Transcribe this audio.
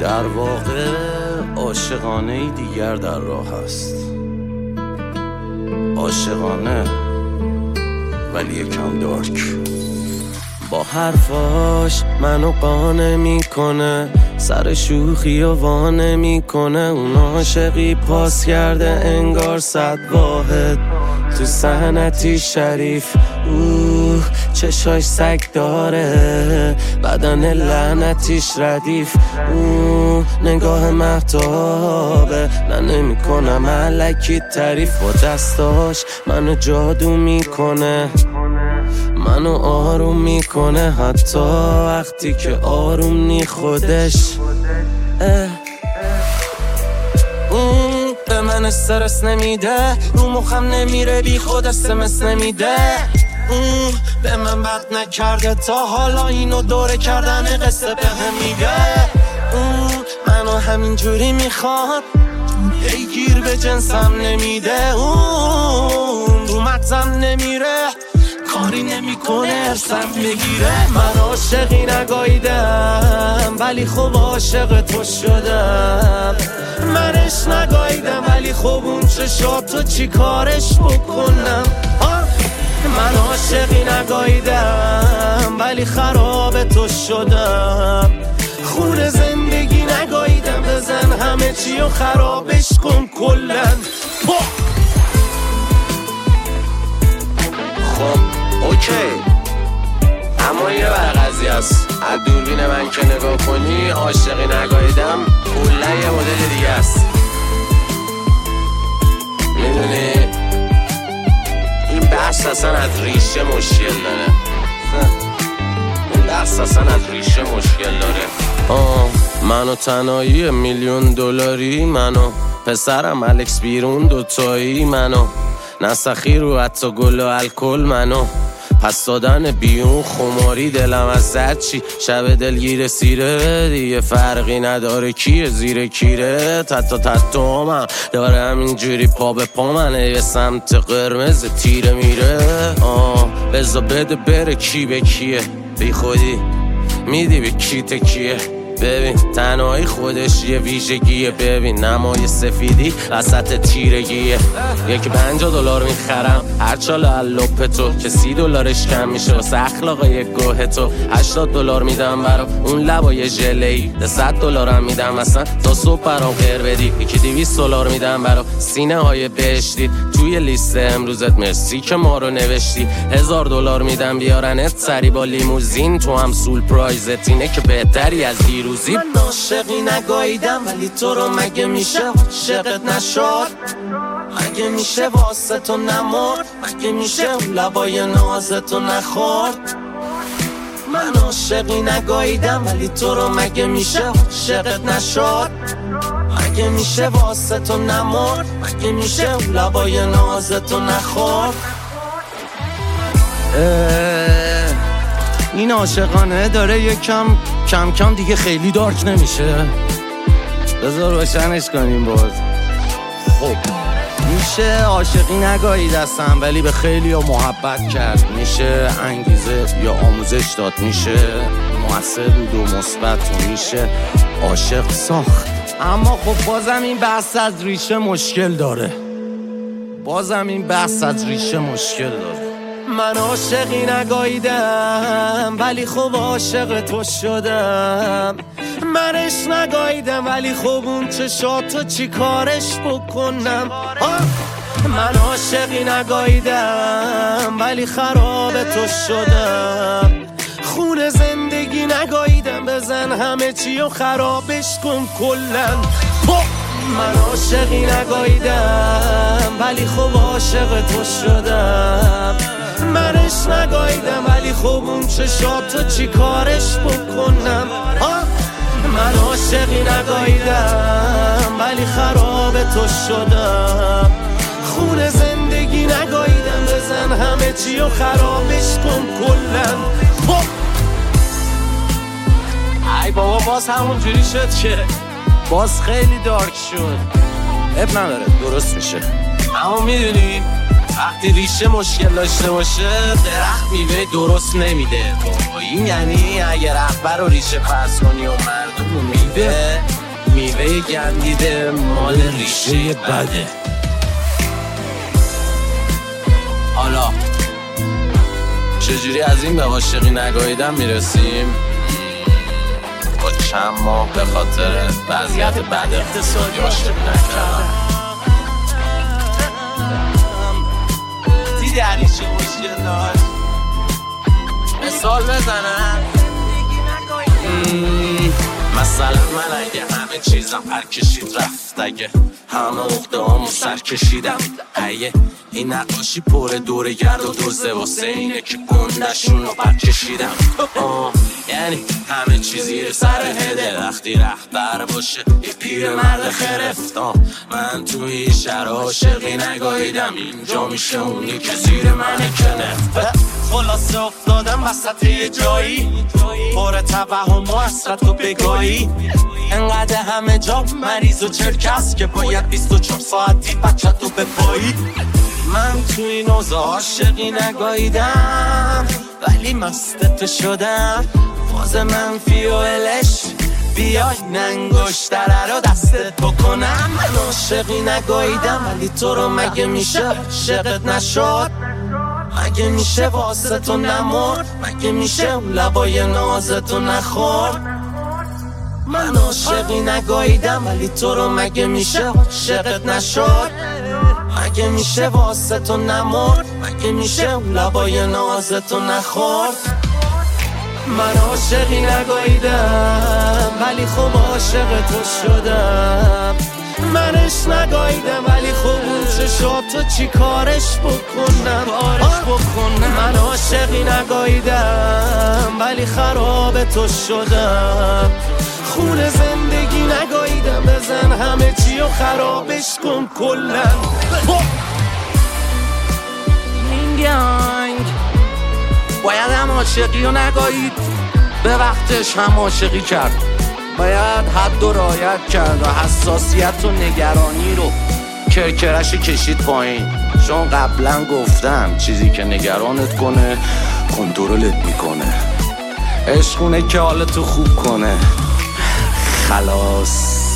در واقع عاشقانه دیگر در راه است. عاشقانه ولی یکم دارک. با حرفاش منو قانع میکنه، سر شوخی و وانه میکنه. اون عاشقی پاس کرده انگار 100 واحد تو صحنتی شریف. چشاش سگ داره، بدن لعنتیش ردیف. نگاه مهتابه، نه نمیکنم الکی تعریف. با دستاش منو جادو میکنه، منو آروم میکنه، حتی وقتی که آروم نی خودش. به من استرس نمیده، رو مخم نمیره، بی خود اسمس نمیده. به من بد نکرده تا حالا، اینو دوره کردن قصه به هم میگه. منو همینجوری میخواد، گیر به جنسم نمیده. رو مغزم نمیره، کاری نمیکنه ارسم بگیره. من عاشقی نگاییدم ولی خب عاشق تو شدم. منش نگاییدم ولی خب اون چشاتو چی کارش بکنم. من عاشقی نگاییدم ولی خراب تو شدم. خون زندگی نگاییدم، بزن همه چی و خرابش کن کلن. خب اوکی، اما یه قضیه است. از دوربین من که نگاه کنی، عاشقی نگاییدم کلا یه مدل دیگه است. میدونی این بحث اصلا از ریشه مشکل داره. این بحث اصلا از ریشه مشکل داره. منو تنهایی $1,000,000، منو پسرم الکس بیرون دوتایی، منو نسخی رو حتی گل و الکل، منو پس دادن بیون خماری. دلم از زد چی شب دلگیر سیره، دیگه فرقی نداره کیه زیر کیره. تتا من داره همینجوری پا به پا منه، یه سمت قرمز تیره میره. بزا بده بره کی به کیه، بی خودی میدی به کی تکیه. ببین تنهایی خودش یه ویژگیه، ببین نمای سفیدی وسط تیرگیه. یکی $50 میخرم هر چاله اللوپ تو، که $30 کم میشه واسه اخلاقای یک گوه تو. $80 میدم برا اون لبای ژله‌ای، $100 هم میدم اصلا تا صبح برام غیر بدی. یکی $200 میدم برا سینه های بهشتی، توی لیست امروزت مرسی که ما رو نوشتی. $1000 میدم بیارنت سری با لیموزین، تو هم سول پرایزت اینه که بهتری از دیروزی. من عاشقی نگاییدم ولی تو رو مگه میشه عاشقت نشد؟ مگه میشه واسه تو نمرد؟ مگه میشه اون لبای نازتو نخورد؟ من عاشقی نگاییدم ولی تو رو مگه میشه عاشقت نشد؟ مگه میشه واسه تو نمرد؟ مگه میشه اون لبای نازتو نخورد؟ این عاشقانه داره یکم کم کم دیگه خیلی دارک نمیشه. بذار روشنش کنیم باز. خب میشه عاشقی نگاهی دستم ولی به خیلی ها محبت کرد. میشه انگیزه یا آموزش داد، میشه مؤثر بود و مثبت، و میشه عاشق ساخت. اما خب بازم این بحث از ریشه مشکل داره. من عاشقی نگاییدم ولی خب عاشق تو شدم. منش نگاییدم ولی خب اون چشاتو چی کارش بکنم. من عاشقی نگاییدم ولی خراب تو شدم. خون زندگی نگاییدم، بزن همه چی و خرابش کن کلن. من عاشقی نگاییدم ولی خب عاشق تو شدم. منش نگاییدم ولی خب اون چشاتو چی کارش بکنم. من عاشقی نگاییدم ولی خراب تو شدم. خون زندگی نگاییدم، بزن همه چی و خرابش کن کلن. ای بابا باز همون جوری شد که باز خیلی دارک شد. اب نداره درست میشه. اما میدونی وقتی ریشه مشکل داشته باشه درخت میوه درست نمیده. این یعنی اگه رهبر رو ریشه فرض کنی و مردم رو میوه میوه گندیده مال ریشه بده. حالا چجوری از این به عاشقی نگاهیدن میرسیم؟ با چند ماه به خاطر وضعیت بد اقتصادی عاشقی نکردم. دیدی علی چه مشکل داشت؟ مثال بزنم مثلا من اگه همه چیزم پرکشید رفت، اگه همه عقده هامو سر کشیدم، اگه این نقاشی پر دوره گرد و دوزه واسه اینه که گندشون رو پرکشیدم. یعنی همه چیزی سر هده وقتی رهبر باشه یه پیر مرد خرفت. من توی شهر عاشقی نگاهیدم، اینجا میشه اونی که زیر منه که نفت. خلاصه افتادم وسط یه جایی پر توهم و حسرت و بگاهی، انقدر همه جا مریض و چرکس که باید 24 ساعتی بچت و بپایی. من توی این اوضاع عاشقی نگاهیدم ولی مستت شدم. فاز منفی و الش بیای ننگشتره رو دستت بکنم. من عاشقی نگاهیدم ولی تو رو مگه میشه عاشقت نشد؟ مگه میشه واسه تو نمرد؟ مگه میشه اون لبای نازتو نخورد؟ من عاشقی نگاهیدم ولی تو رو مگه میشه عاشقت نشد؟ مگه میشه واسه تو نمرد؟ مگه میشه اون لبای نازتو نخورد؟ من عاشقی نگاهیدم ولی خب عاشق تو شدم. منش نگاهیدم ولی خب اون چشاتو چی کارش بکنم؟ من عاشقی نگاهیدم ولی خراب تو شدم. خون زندگی نگاهیدم بزن همه چی و خرابش کن کلن. این گنگ باید هم عاشقی رو نگاهید، به وقتش هم عاشقی کرد. باید حد و رعایت کرد و حساسیت و نگرانی رو کرکرش کشید پایین. چون قبلا گفتم چیزی که نگرانت کنه کنترلت میکنه. عشقونه که حالتو خوب کنه. خلاص.